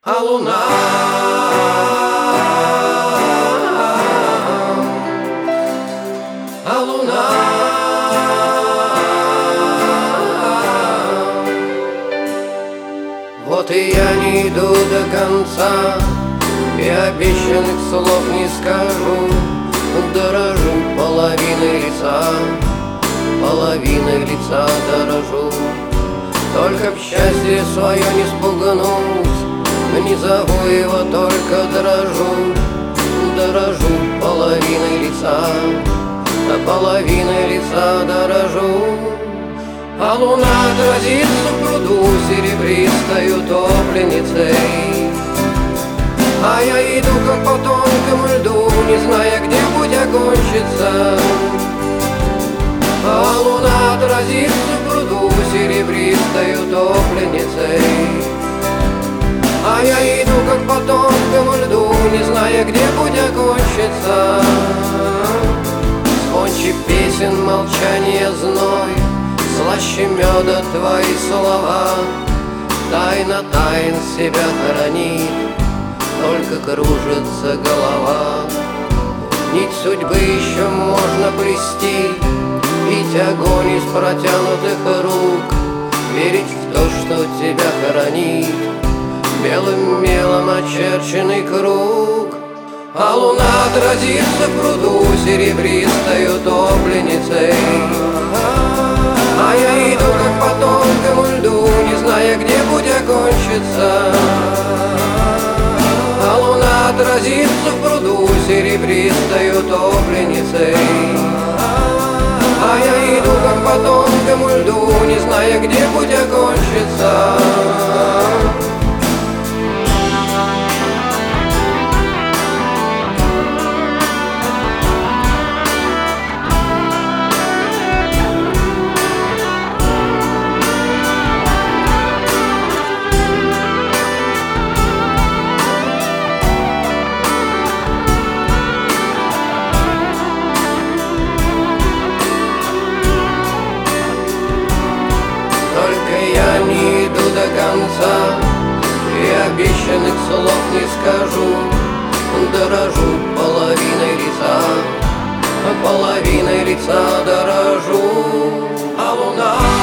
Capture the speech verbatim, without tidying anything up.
А луна, а луна, вот и я не иду до конца, и обещанных слов не скажу. Дорожу половиной лица, половиной лица дорожу. Только б счастье свое не спугнуть, не зову его, только дорожу. Дорожу половиной лица, а половиной лица дорожу. А луна отразится в пруду серебристой утопленницей, а я иду как по тонкому льду, не зная, где путь окончится. А луна отразится в пруду серебристой утопленницей, а я иду как по тонкому льду, не зная, где путь окончится. Звонче песен молчание зной, слаще меда твои слова. Тайна тайн себя хранит, только кружится голова. Нить судьбы еще можно плести, пить огонь из протянутых рук, верить в то, что тебя хранит белым мелом очерченный круг. А луна отразится в пруду серебристой утопленницей, а я иду как по тонкому льду, не зная, где путь окончится. А луна отразится в пруду серебристой утопленницей, а я иду как по тонкому льду, не зная, где путь окончится. Я не иду до конца, и обещанных слов не скажу. Дорожу половиной лица, половиной лица дорожу. А луна